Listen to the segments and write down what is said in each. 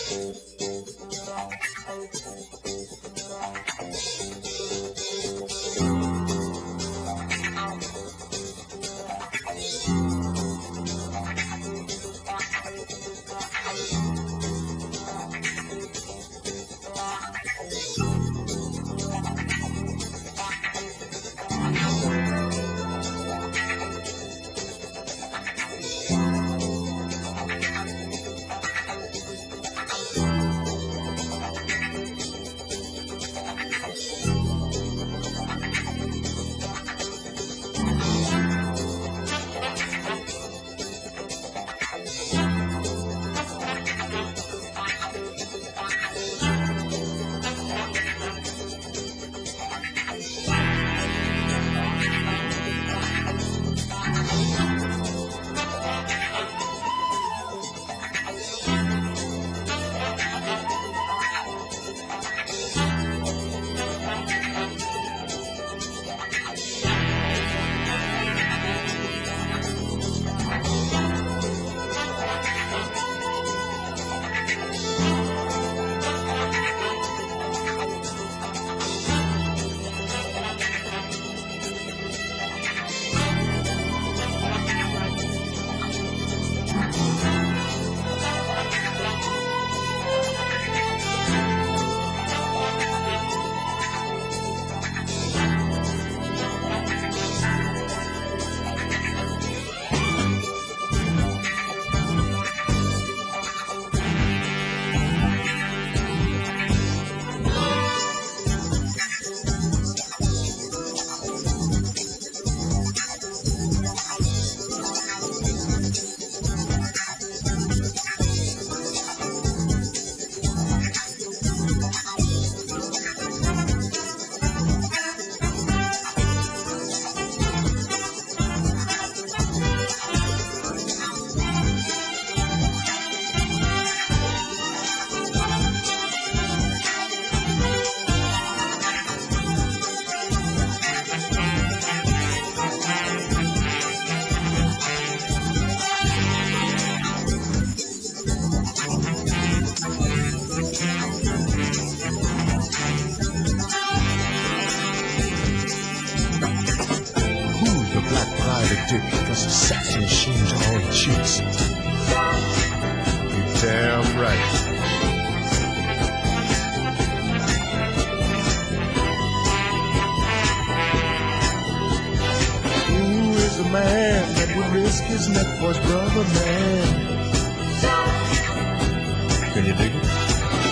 Cause the sex machine's all the chicks. You're damn right. Who is the man that would risk his neck for his brother, man? Can you dig it?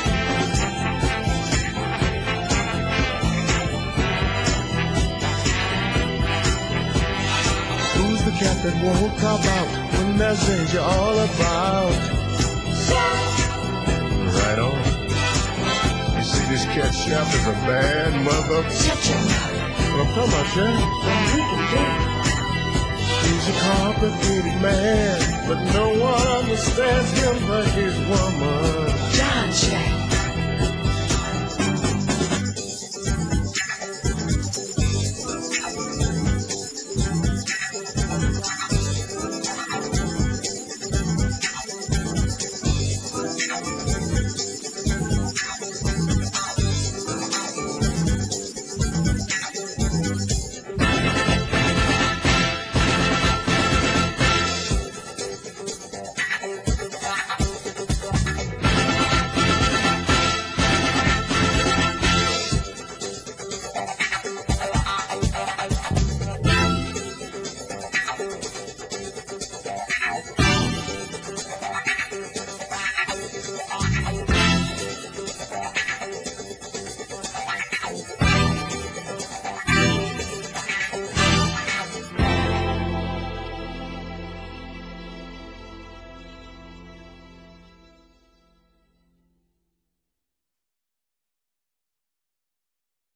The cat that won't cop out when there's danger all about. Right on. You see, this cat chef is a bad mother. Shut your mouth. What I'm talking about, Chef? He's a complicated man, but no one understands him but his woman. John Chef.